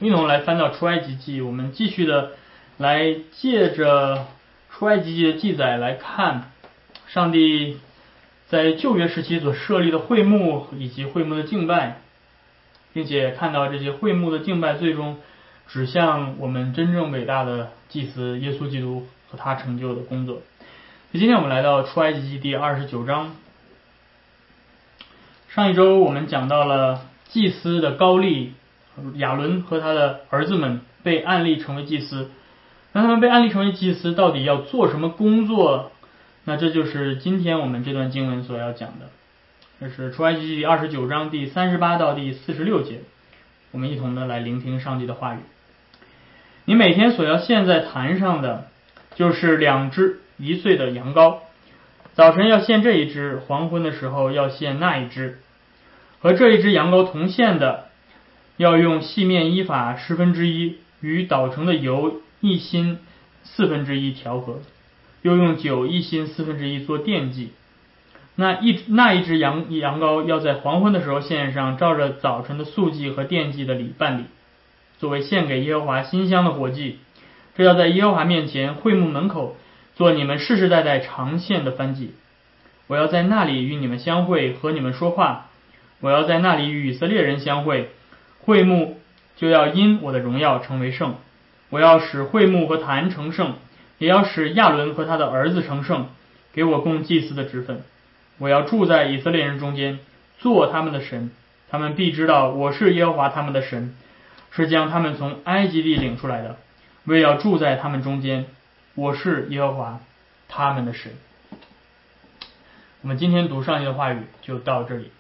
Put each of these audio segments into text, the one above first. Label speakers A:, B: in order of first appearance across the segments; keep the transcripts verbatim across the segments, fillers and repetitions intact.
A: 一同来翻到出埃及记，我们继续的来借着出埃及记的记载来看上帝在旧约时期所设立的会幕以及会幕的敬拜，并且看到这些会幕的敬拜最终指向我们真正伟大的祭司耶稣基督和他成就的工作。今天我们来到出埃及记第二十九章。上一周我们讲到了祭司的高利亚伦和他的儿子们被按立成为祭司，那他们被按立成为祭司到底要做什么工作？那这就是今天我们这段经文所要讲的，这是出埃及记第二十九章第三十八到第四十六节，我们一同的来聆听上帝的话语。你每天所要献在坛上的就是两只一岁的羊羔，早晨要献这一只，黄昏的时候要献那一只。和这一只羊羔同献的，要用细面伊法十分之一与捣成的油一hin四分之一调和，又用酒一hin四分之一做奠祭。那一那一只羊羊羔要在黄昏的时候献上，照着早晨的素祭和奠祭的礼办理，作为献给耶和华馨香的火祭。这要在耶和华面前会幕门口做你们世世代代常献的燔祭。我要在那里与你们相会，和你们说话。我要在那里与以色列人相会，会幕就要因我的荣耀成为圣。我要使会幕和坛成圣，也要使亚伦和他的儿子成圣，给我供祭司的职分。我要住在以色列人中间，做他们的神，他们必知道我是耶和华他们的神，是将他们从埃及地领出来的。我也要住在他们中间，我是耶和华他们的神。我们今天读上帝的话语就到这里。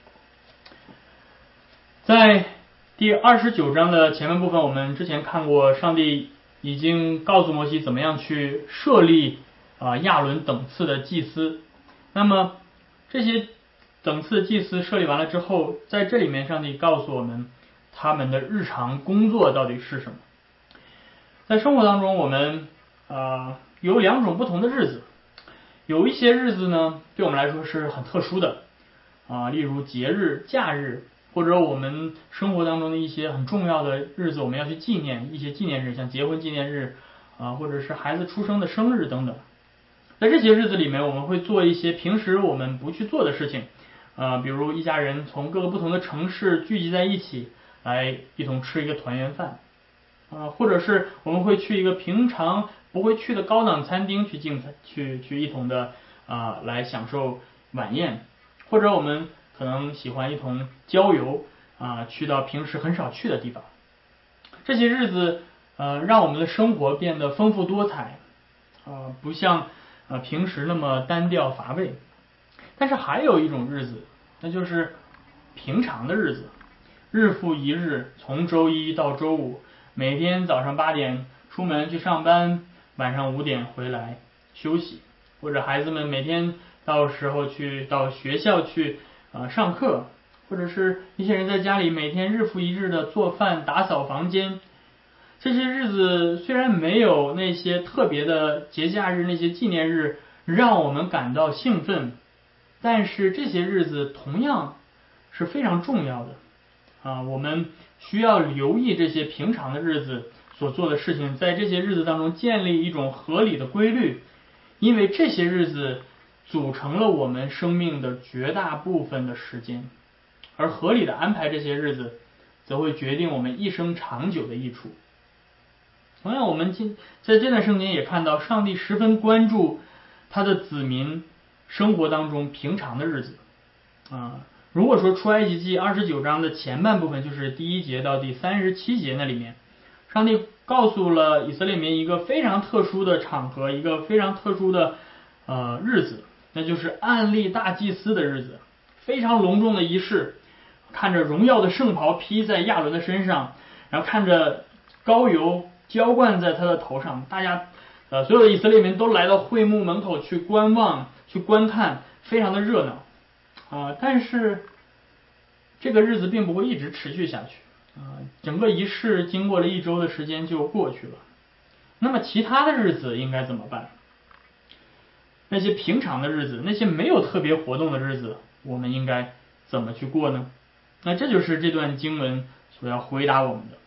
A: 在第二十九章的前半部分，我们之前看过上帝已经告诉摩西怎么样去设立啊、呃、亚伦等次的祭司。那么这些等次祭司设立完了之后，在这里面上帝告诉我们他们的日常工作到底是什么。在生活当中我们啊、呃、有两种不同的日子，有一些日子呢对我们来说是很特殊的啊、呃，例如节日、假日，或者我们生活当中的一些很重要的日子，我们要去纪念一些纪念日，像结婚纪念日啊、呃，或者是孩子出生的生日等等。在这些日子里面，我们会做一些平时我们不去做的事情啊、呃，比如一家人从各个不同的城市聚集在一起，来一同吃一个团圆饭啊、呃，或者是我们会去一个平常不会去的高档餐厅去进餐，去去一同的啊、呃、来享受晚宴，或者我们可能喜欢一同郊游啊、呃，去到平时很少去的地方。这些日子呃，让我们的生活变得丰富多彩啊、呃，不像呃平时那么单调乏味。但是还有一种日子，那就是平常的日子，日复一日，从周一到周五，每天早上八点出门去上班，晚上五点回来休息，或者孩子们每天到时候去到学校去啊、呃，上课，或者是一些人在家里每天日复一日的做饭、打扫房间。这些日子虽然没有那些特别的节假日、那些纪念日让我们感到兴奋，但是这些日子同样是非常重要的啊！我们需要留意这些平常的日子所做的事情，在这些日子当中建立一种合理的规律，因为这些日子组成了我们生命的绝大部分的时间，而合理的安排这些日子，则会决定我们一生长久的益处。同样，我们今在这段圣经也看到，上帝十分关注他的子民生活当中平常的日子啊。如果说出埃及记二十九章的前半部分，就是第一节到第三十七节那里面，上帝告诉了以色列民一个非常特殊的场合，一个非常特殊的呃日子，那就是按立大祭司的日子，非常隆重的仪式，看着荣耀的圣袍披在亚伦的身上，然后看着膏油浇灌在他的头上，大家呃所有的以色列民都来到会幕门口去观望、去观看，非常的热闹啊、呃。但是这个日子并不会一直持续下去啊、呃，整个仪式经过了一周的时间就过去了。那么其他的日子应该怎么办？那些平常的日子，那些没有特别活动的日子，我们应该怎么去过呢？那这就是这段经文所要回答我们的。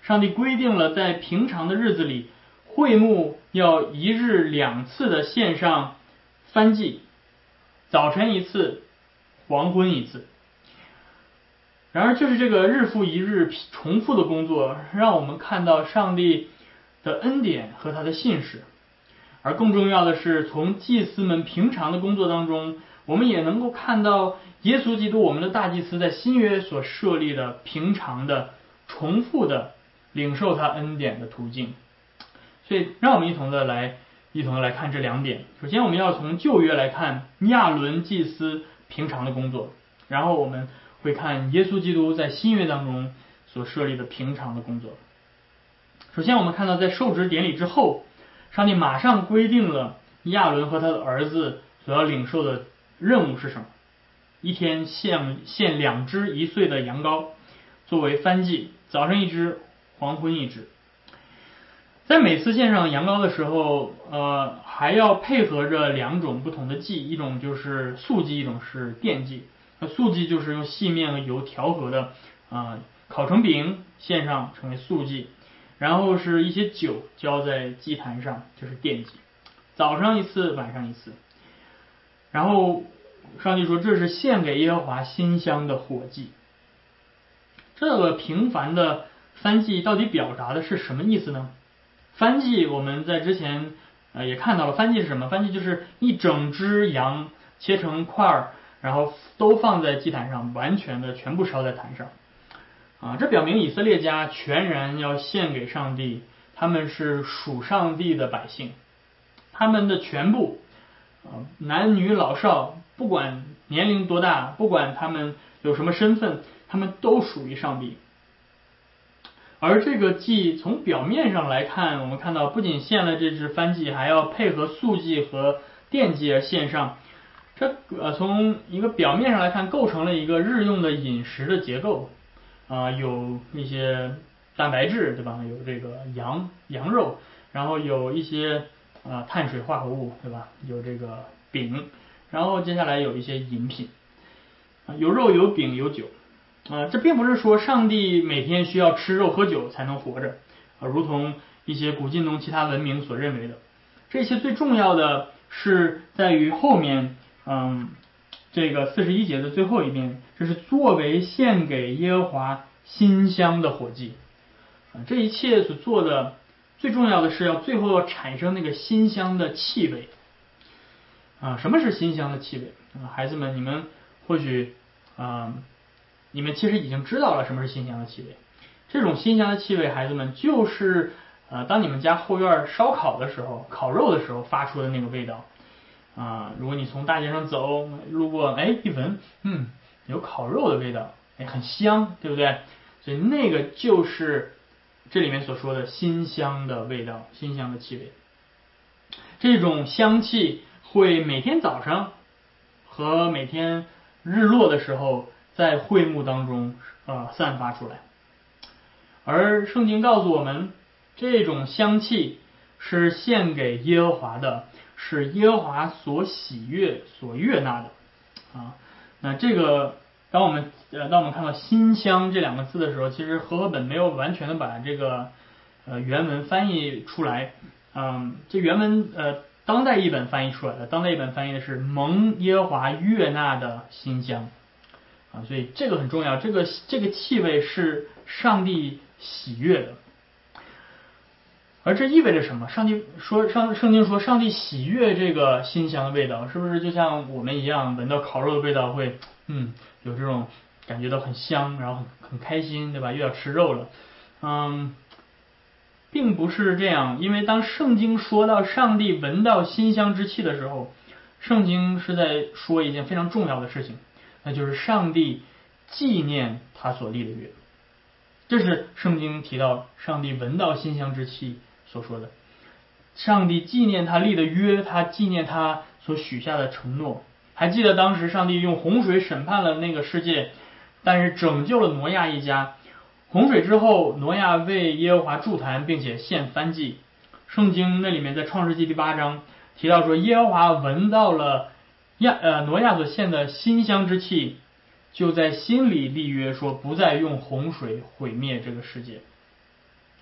A: 上帝规定了在平常的日子里，会幕要一日两次的献上燔祭，早晨一次，黄昏一次。然而就是这个日复一日重复的工作，让我们看到上帝的恩典和他的信实。而更重要的是，从祭司们平常的工作当中，我们也能够看到耶稣基督我们的大祭司在新约所设立的平常的重复的领受他恩典的途径。所以让我们一同的来一同的来看这两点。首先我们要从旧约来看亚伦祭司平常的工作，然后我们会看耶稣基督在新约当中所设立的平常的工作。首先我们看到在受职典礼之后，上帝马上规定了亚伦和他的儿子所要领受的任务是什么。一天献献两只一岁的羊羔作为燔祭，早上一只，黄昏一只。在每次献上羊羔的时候，呃，还要配合着两种不同的祭，一种就是素祭，一种是奠祭。那素祭就是用细面和油调和的啊、呃、烤成饼献上成为素祭，然后是一些酒浇在祭坛上，就是奠祭。早上一次，晚上一次。然后上帝说这是献给耶和华馨香的火祭。这个平凡的燔祭到底表达的是什么意思呢？燔祭我们在之前呃也看到了，燔祭是什么？燔祭就是一整只羊切成块儿，然后都放在祭坛上，完全的全部烧在坛上啊。这表明以色列家全然要献给上帝，他们是属上帝的百姓，他们的全部啊男女老少，不管年龄多大，不管他们有什么身份，他们都属于上帝。而这个祭从表面上来看，我们看到不仅献了这只燔祭，还要配合素祭和奠祭而献上。这呃从一个表面上来看，构成了一个日用的饮食的结构啊、呃，有一些蛋白质，对吧？有这个羊羊肉，然后有一些啊、呃、碳水化合物，对吧？有这个饼，然后接下来有一些饮品啊，有肉有饼有酒。啊，这并不是说上帝每天需要吃肉喝酒才能活着，啊，如同一些古近东其他文明所认为的。这些最重要的是在于后面，嗯，这个四十一节的最后一遍，这是作为献给耶和华馨香的火祭。啊，这一切所做的最重要的是要最后要产生那个馨香的气味。啊，什么是馨香的气味？啊，孩子们，你们或许啊。你们其实已经知道了什么是馨香的气味。这种馨香的气味，孩子们，就是呃，当你们家后院烧烤的时候，烤肉的时候发出的那个味道啊、呃。如果你从大街上走，路过，哎，一闻，嗯，有烤肉的味道，哎，很香，对不对？所以那个就是这里面所说的馨香的味道，馨香的气味。这种香气会每天早上和每天日落的时候在会幕当中呃散发出来，而圣经告诉我们，这种香气是献给耶和华的，是耶和华所喜悦、所悦纳的啊。那这个当我们呃当我们看到馨香这两个字的时候，其实和合本没有完全的把这个呃原文翻译出来，嗯，这原文呃当代译本翻译出来的，当代译本翻译的是蒙耶和华悦纳的馨香。啊，所以这个很重要，这个这个气味是上帝喜悦的，而这意味着什么？上帝说，上圣经说，上帝喜悦这个馨香的味道，是不是就像我们一样，闻到烤肉的味道会，嗯，有这种感觉到很香，然后很很开心，对吧？又要吃肉了，嗯，并不是这样，因为当圣经说到上帝闻到馨香之气的时候，圣经是在说一件非常重要的事情。那就是上帝纪念他所立的约，这是圣经提到上帝闻到馨香之气所说的。上帝纪念他立的约，他纪念他所许下的承诺。还记得当时上帝用洪水审判了那个世界，但是拯救了挪亚一家。洪水之后，挪亚为耶和华筑坛，并且献燔祭。圣经那里面在创世纪第八章提到说，耶和华闻到了亚呃挪亚所献的馨香之气，就在心里立约说，不再用洪水毁灭这个世界。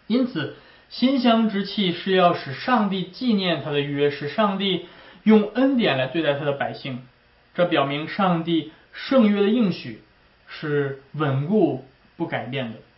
A: 因此馨香之气是要使上帝纪念他的约，使上帝用恩典来对待他的百姓。这表明上帝圣约的应许是稳固不改变的。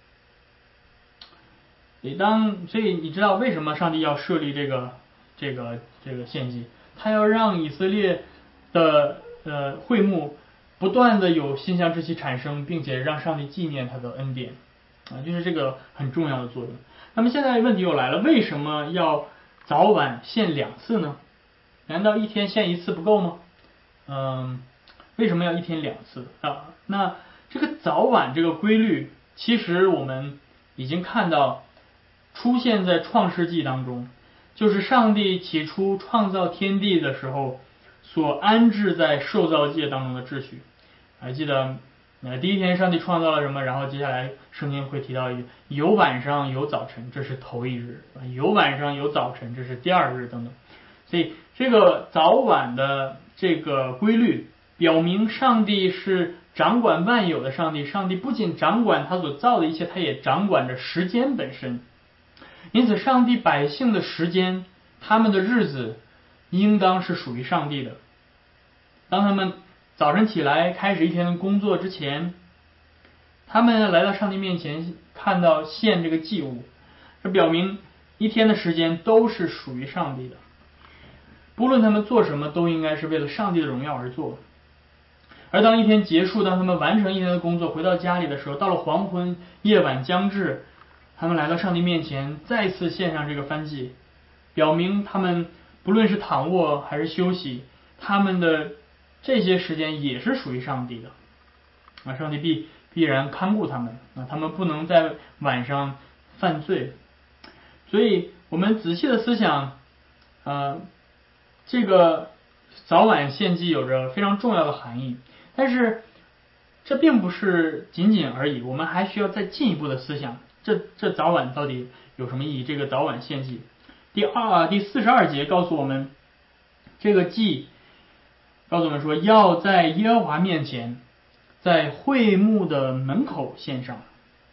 A: 所以当所以你知道为什么上帝要设立这个这个这个献祭？他要让以色列的呃会幕不断的有馨香之气产生，并且让上帝纪念他的恩典啊，就是这个很重要的作用。那么现在问题又来了，为什么要早晚献两次呢？难道一天献一次不够吗？嗯，为什么要一天两次啊？那这个早晚这个规律，其实我们已经看到出现在创世纪当中，就是上帝起初创造天地的时候所安置在受造界当中的秩序。还记得呃第一天上帝创造了什么，然后接下来圣经会提到一个有晚上有早晨，这是头一日，有晚上有早晨，这是第二日等等。所以这个早晚的这个规律表明上帝是掌管万有的上帝，上帝不仅掌管他所造的一切，他也掌管着时间本身。因此上帝百姓的时间，他们的日子应当是属于上帝的。当他们早晨起来开始一天的工作之前，他们来到上帝面前，看到献这个祭物，这表明一天的时间都是属于上帝的，不论他们做什么都应该是为了上帝的荣耀而做。而当一天结束，当他们完成一天的工作回到家里的时候，到了黄昏，夜晚将至，他们来到上帝面前再次献上这个燔祭，表明他们不论是躺卧还是休息，他们的这些时间也是属于上帝的啊，上帝必必然看顾他们啊，他们不能在晚上犯罪。所以我们仔细的思想呃，这个早晚献祭有着非常重要的含义，但是这并不是仅仅而已，我们还需要再进一步的思想，这这早晚到底有什么意义？这个早晚献祭，第二第四十二节告诉我们，这个祭告诉我们说，要在耶和华面前，在会幕的门口献上。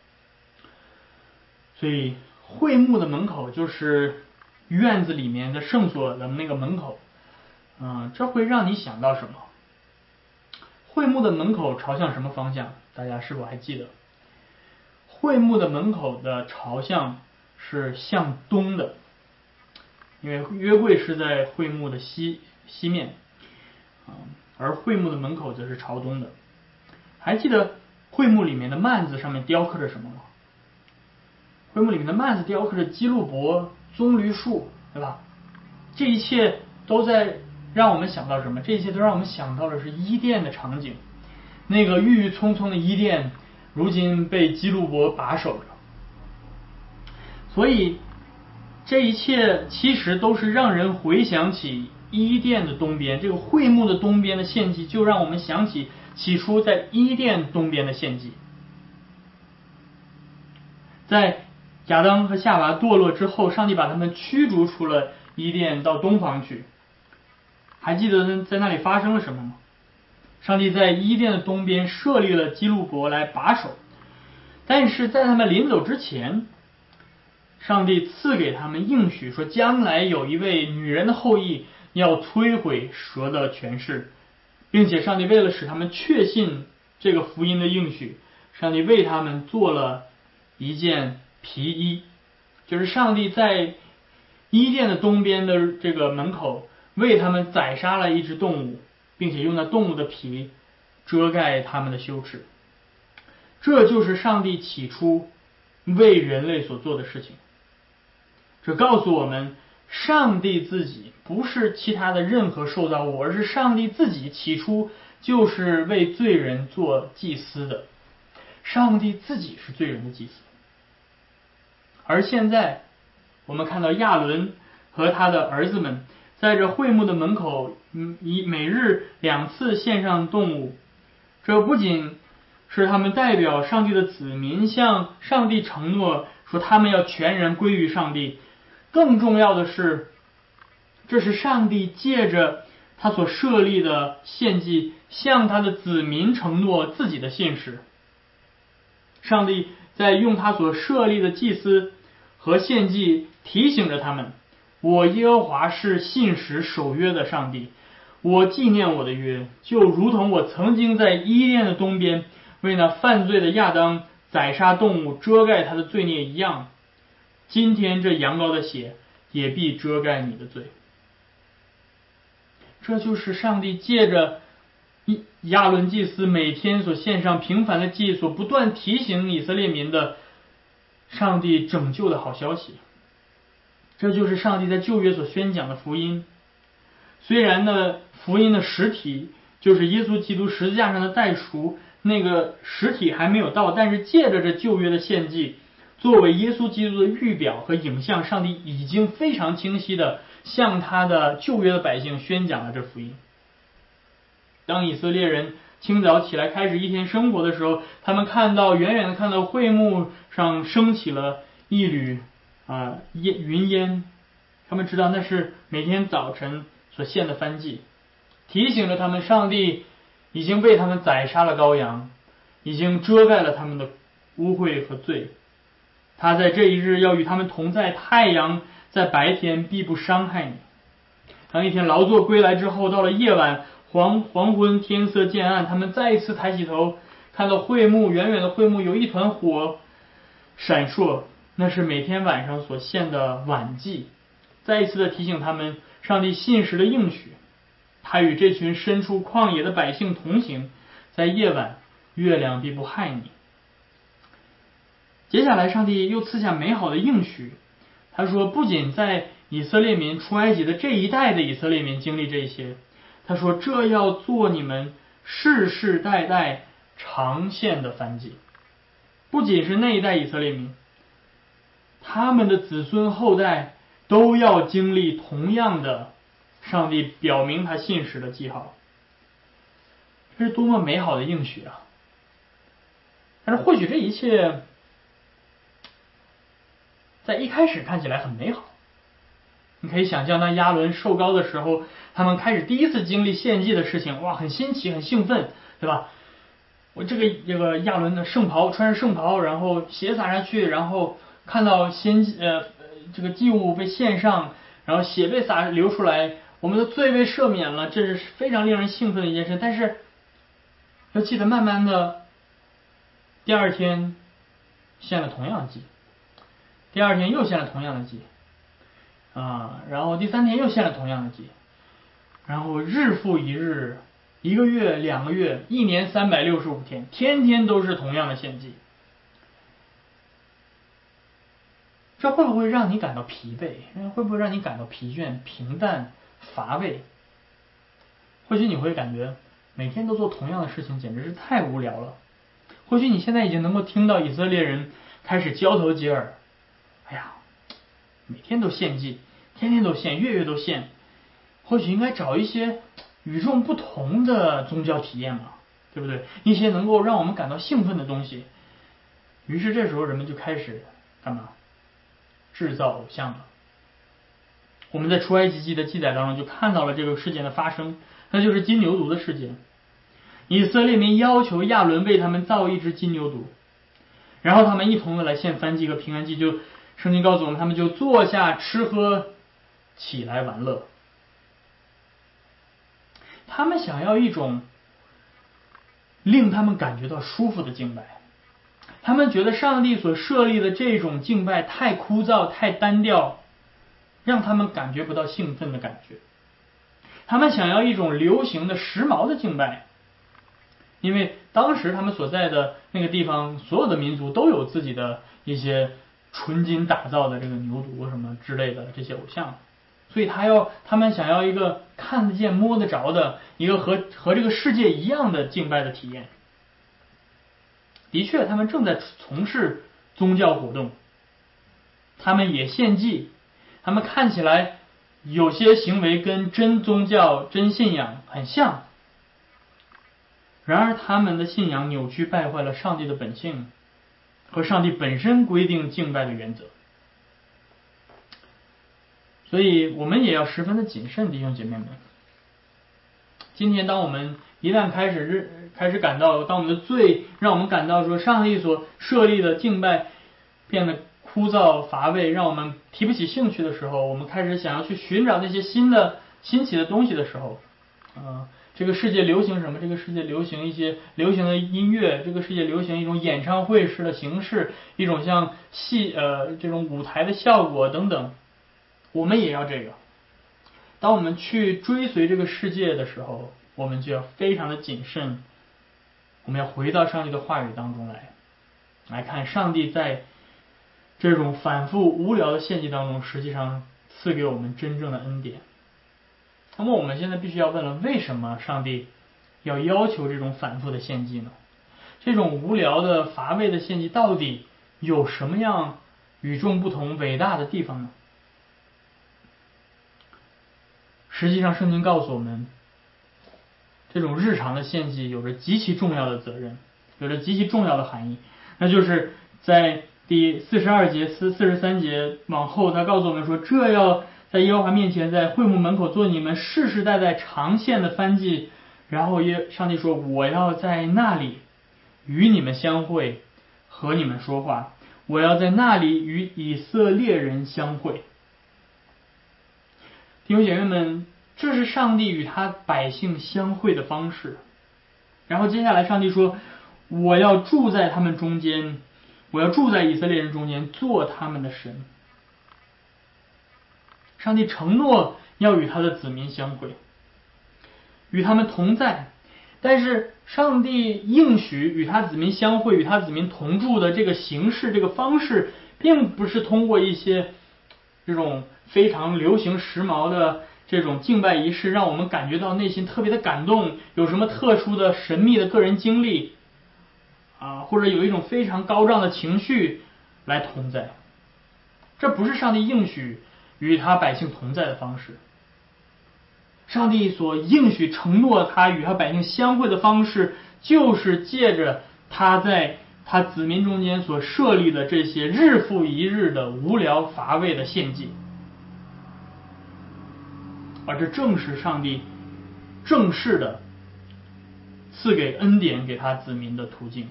A: 所以会幕的门口就是院子里面的圣所的那个门口，嗯，这会让你想到什么？会幕的门口朝向什么方向？大家是否还记得？会幕的门口的朝向是向东的，因为约柜是在会幕的西西面，而会幕的门口则是朝东的。还记得会幕里面的幔子上面雕刻着什么吗？会幕里面的幔子雕刻着基路伯、棕榈树，对吧？这一切都在让我们想到什么？这一切都让我们想到的是伊甸的场景，那个郁郁葱葱的伊甸如今被基路伯把守着。所以这一切其实都是让人回想起伊甸的东边，这个会幕的东边的献祭，就让我们想起起初在伊甸东边的献祭。在亚当和夏娃堕落之后，上帝把他们驱逐出了伊甸，到东方去。还记得在那里发生了什么吗？上帝在伊甸的东边设立了基路伯来把守，但是在他们临走之前，上帝赐给他们应许说，将来有一位女人的后裔要摧毁蛇的权势，并且上帝为了使他们确信这个福音的应许，上帝为他们做了一件皮衣，就是上帝在伊甸的东边的这个门口为他们宰杀了一只动物，并且用那动物的皮遮盖他们的羞耻。这就是上帝起初为人类所做的事情。这告诉我们，上帝自己不是其他的任何受造物，而是上帝自己起初就是为罪人做祭司的。上帝自己是罪人的祭司。而现在我们看到亚伦和他的儿子们在这会幕的门口，以每日两次献上动物，这不仅是他们代表上帝的子民向上帝承诺说他们要全然归于上帝，更重要的是，这是上帝借着他所设立的献祭向他的子民承诺自己的信实。上帝在用他所设立的祭司和献祭提醒着他们，我耶和华是信实守约的上帝，我纪念我的约，就如同我曾经在伊甸的东边为那犯罪的亚当宰杀动物遮盖他的罪孽一样，今天这羊羔的血也必遮盖你的罪。这就是上帝借着亚伦祭司每天所献上平凡的祭所不断提醒以色列民的上帝拯救的好消息。这就是上帝在旧约所宣讲的福音。虽然呢，福音的实体就是耶稣基督十字架上的代赎，那个实体还没有到，但是借着这旧约的献祭，作为耶稣基督的预表和影像，上帝已经非常清晰的向他的旧约的百姓宣讲了这福音。当以色列人清早起来开始一天生活的时候，他们看到远远的看到会幕上升起了一缕啊烟云烟，他们知道那是每天早晨所献的燔祭，提醒着他们上帝已经为他们宰杀了羔羊，已经遮盖了他们的污秽和罪。他在这一日要与他们同在，太阳在白天必不伤害你。当一天劳作归来之后，到了夜晚黄黄昏，天色渐暗，他们再一次抬起头，看到会幕，远远的会幕有一团火闪烁，那是每天晚上所献的晚祭，再一次的提醒他们上帝信实的应许，他与这群身处旷野的百姓同行，在夜晚月亮必不害你。接下来上帝又赐下美好的应许，他说不仅在以色列民出埃及的这一代的以色列民经历这些，他说这要做你们世世代代常献的燔祭。不仅是那一代以色列民，他们的子孙后代都要经历同样的上帝表明他信实的记号。这是多么美好的应许啊！但是或许这一切在一开始看起来很美好。你可以想象，当亚伦受膏的时候，他们开始第一次经历献祭的事情，哇，很新奇，很兴奋，对吧？我这个这个亚伦的圣袍，穿着圣袍，然后血洒下去，然后看到献呃这个祭物被献上，然后血被洒流出来，我们的罪被赦免了，这是非常令人兴奋的一件事。但是要记得，慢慢的，第二天献了同样的祭，第二天又献了同样的祭。啊，然后第三天又献了同样的祭，然后日复一日，一个月、两个月、一年三百六十五天，天天都是同样的献祭。这会不会让你感到疲惫？会不会让你感到疲倦、平淡、乏味？或许你会感觉每天都做同样的事情，简直是太无聊了。或许你现在已经能够听到以色列人开始交头接耳，哎呀，每天都献祭，天天都献，月月都献，或许应该找一些与众不同的宗教体验嘛，对不对？一些能够让我们感到兴奋的东西。于是这时候人们就开始干嘛？制造偶像了。我们在出埃及记的记载当中就看到了这个事件的发生，那就是金牛犊的事件。以色列民要求亚伦为他们造一只金牛犊，然后他们一同的来献燔祭和平安祭，就圣经告诉我们，他们就坐下吃喝，起来玩乐。他们想要一种令他们感觉到舒服的敬拜，他们觉得上帝所设立的这种敬拜太枯燥、太单调，让他们感觉不到兴奋的感觉。他们想要一种流行的、时髦的敬拜，因为当时他们所在的那个地方，所有的民族都有自己的一些纯金打造的这个牛犊什么之类的这些偶像，所以他要他们想要一个看得见摸得着的一个和和这个世界一样的敬拜的体验。的确，他们正在从事宗教活动，他们也献祭，他们看起来有些行为跟真宗教、真信仰很像，然而他们的信仰扭曲败坏了上帝的本性和上帝本身规定敬拜的原则。所以我们也要十分的谨慎，弟兄姐妹们。今天当我们一旦开始开始感到，当我们的罪让我们感到说上帝所设立的敬拜变得枯燥乏味，让我们提不起兴趣的时候，我们开始想要去寻找那些新的新奇的东西的时候，呃，这个世界流行什么？这个世界流行一些流行的音乐，这个世界流行一种演唱会式的形式，一种像戏呃这种舞台的效果等等，我们也要这个。当我们去追随这个世界的时候，我们就要非常的谨慎，我们要回到上帝的话语当中来，来看上帝在这种反复无聊的献祭当中，实际上赐给我们真正的恩典。那么我们现在必须要问了，为什么上帝要要求这种反复的献祭呢？这种无聊的乏味的献祭到底有什么样与众不同伟大的地方呢？实际上圣经告诉我们，这种日常的献祭有着极其重要的责任，有着极其重要的含义，那就是在第四十二节四四十三节往后，他告诉我们说，这要在耶和华面前，在会幕门口做你们世世代代常献的燔祭。然后耶上帝说，我要在那里与你们相会，和你们说话，我要在那里与以色列人相会。弟兄姐妹们，这是上帝与他百姓相会的方式。然后接下来上帝说，我要住在他们中间，我要住在以色列人中间，做他们的神。上帝承诺要与他的子民相会，与他们同在。但是上帝应许与他子民相会，与他子民同住的这个形式，这个方式，并不是通过一些这种非常流行时髦的这种敬拜仪式，让我们感觉到内心特别的感动，有什么特殊的神秘的个人经历啊，或者有一种非常高涨的情绪来同在。这不是上帝应许与他百姓同在的方式。上帝所应许承诺他与他百姓相会的方式，就是借着他在他子民中间所设立的这些日复一日的无聊乏味的献祭。而这正是上帝正式的赐给恩典给他子民的途径。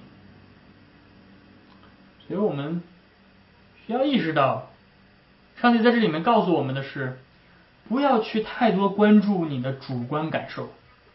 A: 所以我们需要意识到，上帝在这里面告诉我们的是，不要去太多关注你的主观感受，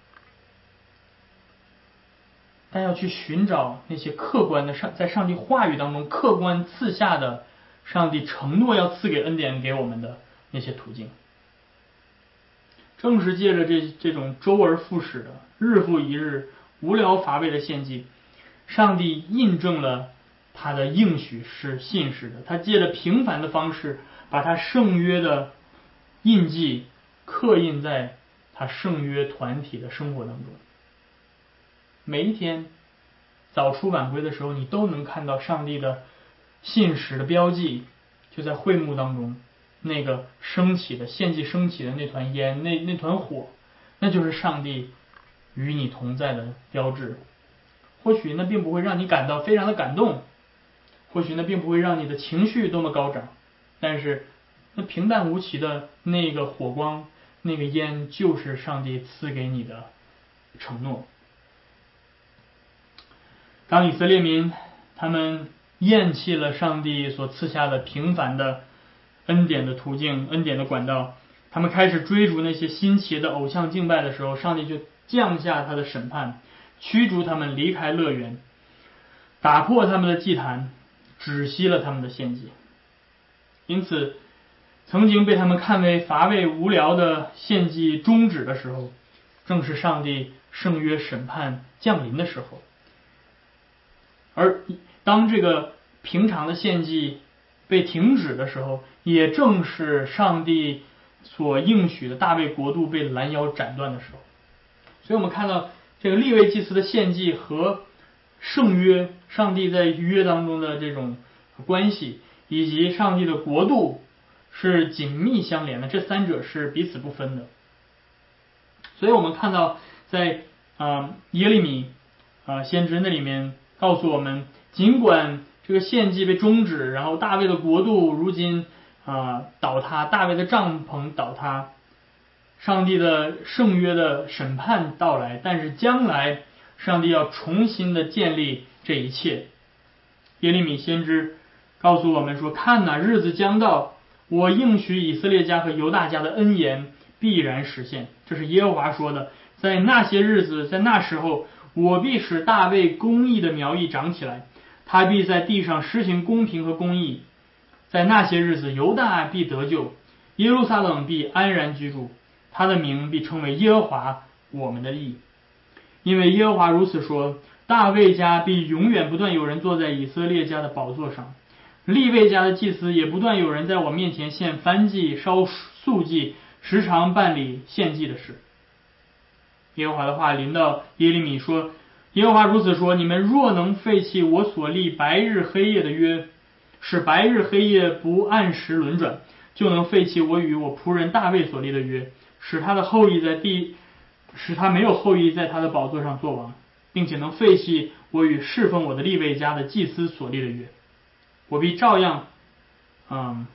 A: 但要去寻找那些客观的上在上帝话语当中客观赐下的上帝承诺要赐给恩典给我们的那些途径。正是借着这这种周而复始的日复一日无聊乏味的献祭，上帝印证了他的应许是信实的。他借着平凡的方式，把他圣约的印记刻印在他圣约团体的生活当中。每一天早出晚归的时候，你都能看到上帝的信实的标记，就在会幕当中，那个升起的献祭升起的那团烟，那那团火，那就是上帝与你同在的标志。或许那并不会让你感到非常的感动，或许那并不会让你的情绪多么高涨，但是那平淡无奇的那个火光，那个烟，就是上帝赐给你的承诺。当以色列民他们厌弃了上帝所赐下的平凡的恩典的途径，恩典的管道，他们开始追逐那些新奇的偶像敬拜的时候，上帝就降下他的审判，驱逐他们离开乐园，打破他们的祭坛，止息了他们的献祭。因此曾经被他们看为乏味无聊的献祭终止的时候，正是上帝圣约审判降临的时候。而当这个平常的献祭被停止的时候，也正是上帝所应许的大卫国度被拦腰斩断的时候。所以我们看到这个利未祭司的献祭和圣约，上帝在约当中的这种关系，以及上帝的国度是紧密相连的，这三者是彼此不分的。所以我们看到在啊、呃、耶利米啊、呃、先知那里面告诉我们，尽管这个献祭被终止，然后大卫的国度如今啊、呃、倒塌，大卫的帐篷倒塌，上帝的圣约的审判到来，但是将来上帝要重新的建立这一切。耶利米先知告诉我们说，看哪，日子将到，我应许以色列家和犹大家的恩言必然实现。这是耶和华说的，在那些日子，在那时候，我必使大卫公义的苗裔长起来，他必在地上施行公平和公义。在那些日子，犹大必得救，耶路撒冷必安然居住，他的名必称为耶和华我们的义。因为耶和华如此说，大卫家必永远不断有人坐在以色列家的宝座上，利未家的祭司也不断有人在我面前献燔祭、烧素祭，时常办理献祭的事。耶和华的话临到耶利米说，耶和华如此说，你们若能废弃我所立白日黑夜的约，使白日黑夜不按时轮转，就能废弃我与我仆人大卫所立的约，使他的后裔在地，使他没有后裔在他的宝座上作王，并且能废弃我与侍奉我的利未家的祭司所立的约，我必照样，嗯，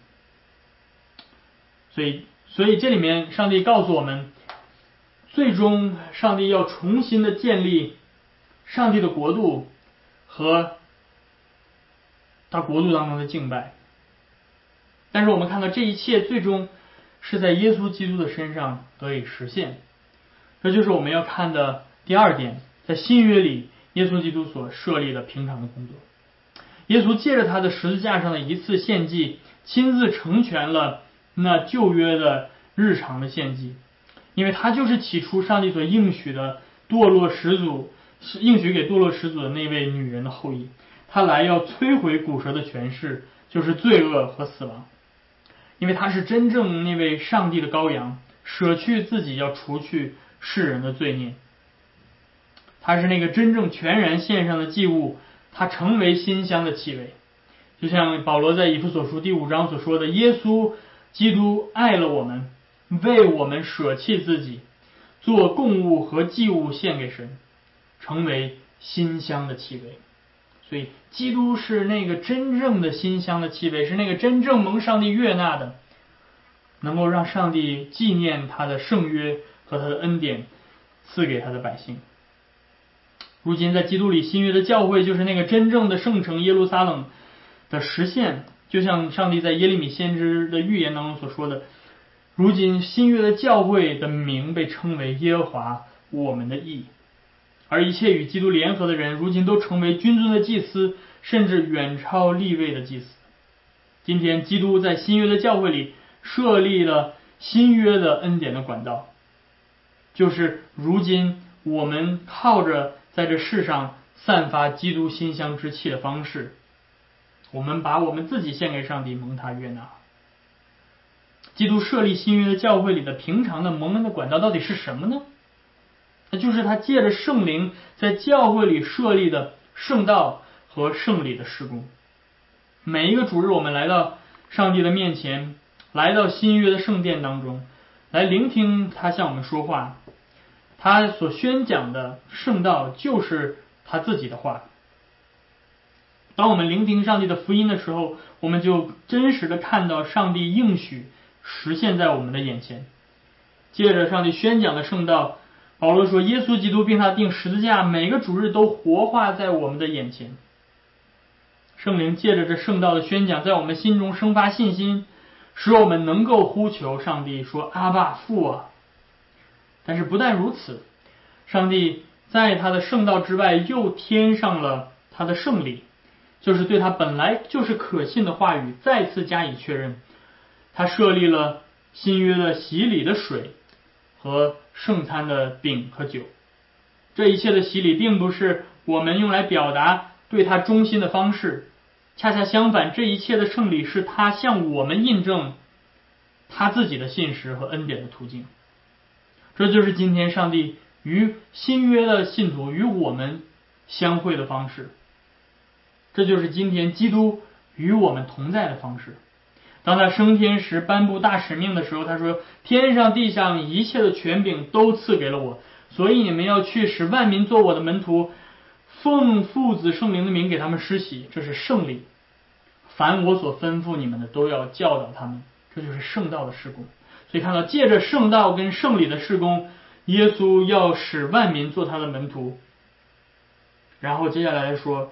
A: 所以，所以这里面上帝告诉我们，最终上帝要重新的建立上帝的国度和他国度当中的敬拜。但是我们看到这一切最终是在耶稣基督的身上得以实现，这就是我们要看的第二点，在新约里耶稣基督所设立的平常的工作。耶稣借着他的十字架上的一次献祭，亲自成全了那旧约的日常的献祭，因为他就是起初上帝所应许的堕落始祖，应许给堕落始祖的那位女人的后裔，他来要摧毁古蛇的权势，就是罪恶和死亡。因为他是真正那位上帝的羔羊，舍去自己要除去世人的罪孽，他是那个真正全然献上的祭物，他成为馨香的气味。就像保罗在以弗所书第五章所说的，耶稣基督爱了我们，为我们舍弃自己，做供物和祭物献给神，成为馨香的气味。所以基督是那个真正的馨香的气味，是那个真正蒙上帝悦纳的，能够让上帝纪念他的圣约和他的恩典赐给他的百姓。如今在基督里，新约的教会就是那个真正的圣城耶路撒冷的实现，就像上帝在耶利米先知的预言当中所说的，如今新约的教会的名被称为耶和华我们的义，而一切与基督联合的人如今都成为君尊的祭司，甚至远超利未的祭司。今天基督在新约的教会里设立了新约的恩典的管道，就是如今我们靠着在这世上散发基督馨香之气的方式，我们把我们自己献给上帝，蒙他悦纳。基督设立新约的教会里的平常的蒙恩的管道到底是什么呢？那就是他借着圣灵在教会里设立的圣道和圣礼的事工。每一个主日我们来到上帝的面前，来到新约的圣殿当中，来聆听他向我们说话，他所宣讲的圣道就是他自己的话。当我们聆听上帝的福音的时候，我们就真实的看到上帝应许实现在我们的眼前。借着上帝宣讲的圣道，保罗说，耶稣基督并他钉十字架每个主日都活化在我们的眼前。圣灵借着这圣道的宣讲，在我们心中生发信心，使我们能够呼求上帝说，阿爸父啊。但是不但如此，上帝在他的圣道之外又添上了他的圣礼，就是对他本来就是可信的话语再次加以确认。他设立了新约的洗礼的水和圣餐的饼和酒。这一切的洗礼并不是我们用来表达对他忠心的方式，恰恰相反，这一切的圣礼是他向我们印证他自己的信实和恩典的途径。这就是今天上帝与新约的信徒与我们相会的方式，这就是今天基督与我们同在的方式。当他升天时颁布大使命的时候，他说，天上地上一切的权柄都赐给了我，所以你们要去使万民做我的门徒，奉父子圣灵的名给他们施洗，这是圣礼。凡我所吩咐你们的都要教导他们，这就是圣道的事工。所以看到借着圣道跟圣礼的事工，耶稣要使万民做他的门徒。然后接下来说，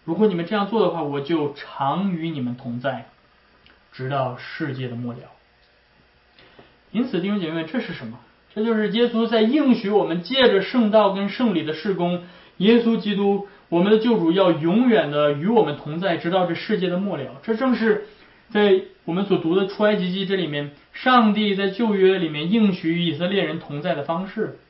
A: 如果你们这样做的话，我就常与你们同在，直到世界的末了。因此，弟兄姐妹们，这是什么？这就是耶稣在应许我们，借着圣道跟圣礼的事工，耶稣基督我们的救主要永远的与我们同在，直到这世界的末了。这正是在我们所读的出埃及记这里面，上帝在旧约里面应许与以色列人同在的方式。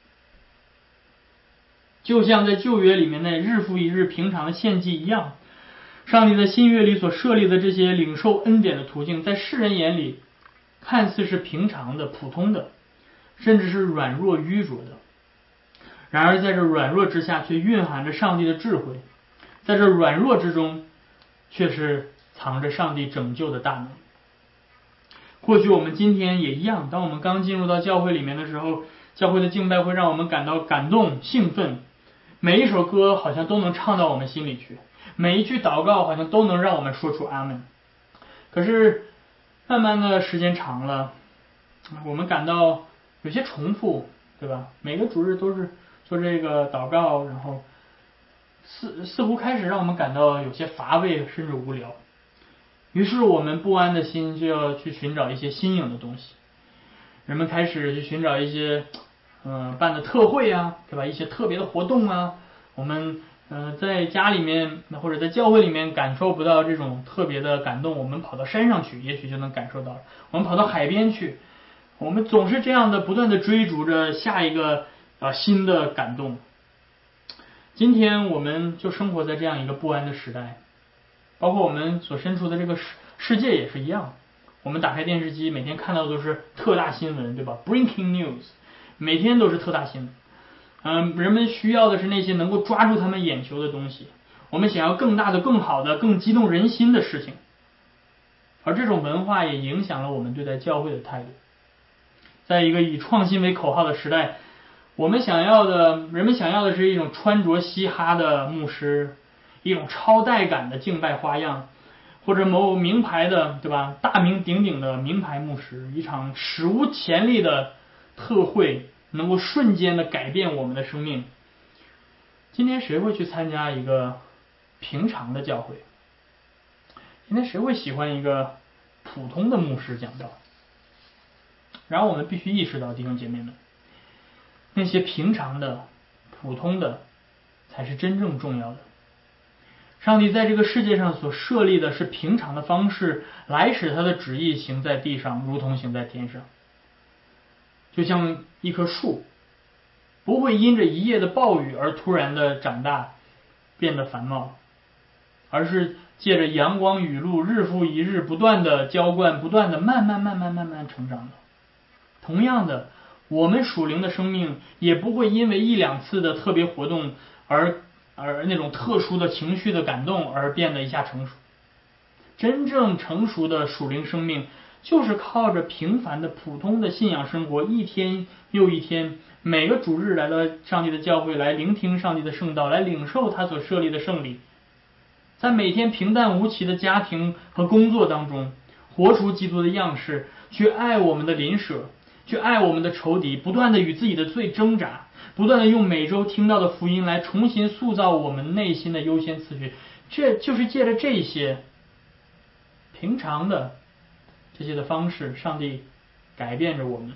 A: 就像在旧约里面那日复一日平常的献祭一样，上帝在新约里所设立的这些领受恩典的途径，在世人眼里看似是平常的、普通的，甚至是软弱愚拙的。然而在这软弱之下却蕴含着上帝的智慧，在这软弱之中却是藏着上帝拯救的大能。或许我们今天也一样，当我们刚进入到教会里面的时候，教会的敬拜会让我们感到感动兴奋，每一首歌好像都能唱到我们心里去，每一句祷告好像都能让我们说出阿们。可是慢慢的时间长了，我们感到有些重复，对吧？每个主日都是做这个祷告，然后似似乎开始让我们感到有些乏味甚至无聊。于是我们不安的心就要去寻找一些新颖的东西。人们开始去寻找一些嗯、呃、办的特会啊，对吧？一些特别的活动啊。我们嗯、呃、在家里面或者在教会里面感受不到这种特别的感动，我们跑到山上去，也许就能感受到。我们跑到海边去，我们总是这样的不断的追逐着下一个啊新的感动。今天我们就生活在这样一个不安的时代，包括我们所身处的这个世世界也是一样。我们打开电视机，每天看到的都是特大新闻，对吧 ？Breaking news， 每天都是特大新闻。嗯，人们需要的是那些能够抓住他们眼球的东西。我们想要更大的、更好的、更激动人心的事情。而这种文化也影响了我们对待教会的态度。在一个以创新为口号的时代，我们想要的，人们想要的是一种穿着嘻哈的牧师，一种超带感的敬拜花样，或者某名牌的，对吧？大名鼎鼎的名牌牧师，一场史无前例的特会，能够瞬间的改变我们的生命。今天谁会去参加一个平常的教会？今天谁会喜欢一个普通的牧师讲道？然后我们必须意识到，弟兄姐妹们，那些平常的、普通的才是真正重要的。上帝在这个世界上所设立的是平常的方式，来使他的旨意行在地上，如同行在天上。就像一棵树，不会因着一夜的暴雨而突然的长大，变得繁茂，而是借着阳光雨露，日复一日不断的浇灌，不断的慢慢慢慢慢慢成长的。同样的，我们属灵的生命也不会因为一两次的特别活动而而那种特殊的情绪的感动而变得一下成熟。真正成熟的属灵生命就是靠着平凡的普通的信仰生活，一天又一天，每个主日来到上帝的教会，来聆听上帝的圣道，来领受他所设立的圣礼，在每天平淡无奇的家庭和工作当中，活出基督的样式，去爱我们的邻舍，去爱我们的仇敌，不断的与自己的罪挣扎，不断的用每周听到的福音来重新塑造我们内心的优先次序。这就是借着这些平常的这些的方式，上帝改变着我们。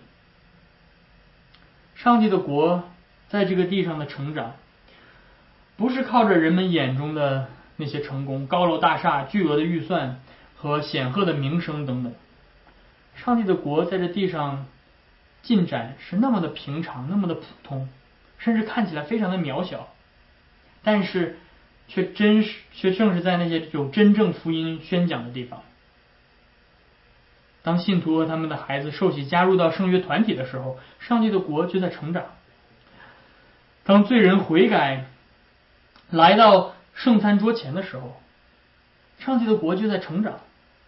A: 上帝的国在这个地上的成长，不是靠着人们眼中的那些成功，高楼大厦、巨额的预算和显赫的名声等等。上帝的国在这地上进展是那么的平常，那么的普通，甚至看起来非常的渺小，但是却真是却正是在那些有真正福音宣讲的地方。当信徒和他们的孩子受洗加入到圣约团体的时候，上帝的国就在成长。当罪人悔改来到圣餐桌前的时候，上帝的国就在成长。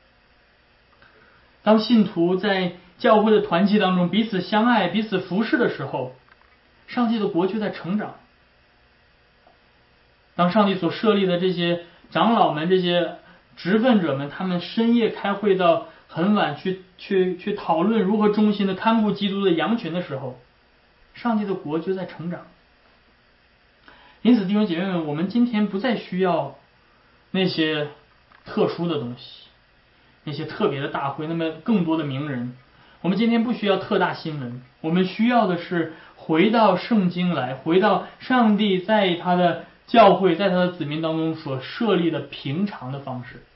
A: 当信徒在教会的团契当中彼此相爱、彼此服侍的时候，上帝的国就在成长。当上帝所设立的这些长老们、这些职分者们，他们深夜开会到很晚去去去讨论如何忠心的看顾基督的羊群的时候，上帝的国就在成长。因此弟兄姐妹们，我们今天不再需要那些特殊的东西，那些特别的大会，那么更多的名人。我们今天不需要特大新闻，我们需要的是回到圣经来，回到上帝在他的教会，在他的子民当中所设立的平常的方式，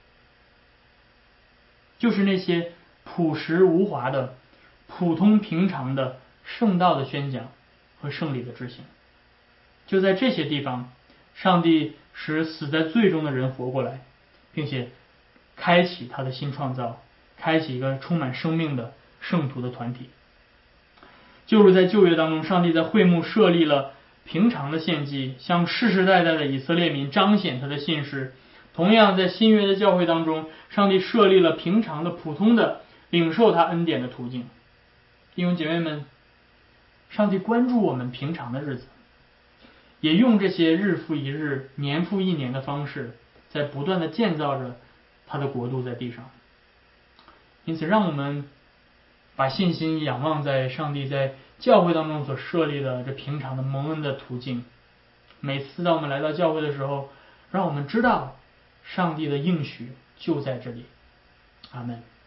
A: 就是那些朴实无华的、普通平常的圣道的宣讲和圣礼的执行。就在这些地方，上帝使死在罪中的人活过来，并且开启他的新创造，开启一个充满生命的圣徒的团体。就如在旧约当中，上帝在会幕设立了平常的献祭，向世世代代的以色列民彰显他的信实。同样在新约的教会当中，上帝设立了平常的普通的领受他恩典的途径。弟兄姐妹们，上帝关注我们平常的日子，也用这些日复一日、年复一年的方式，在不断的建造着他的国度在地上。因此让我们把信心仰望在上帝在教会当中所设立的这平常的蒙恩的途径。每次当我们来到教会的时候，让我们知道上帝的应许就在这里。阿们。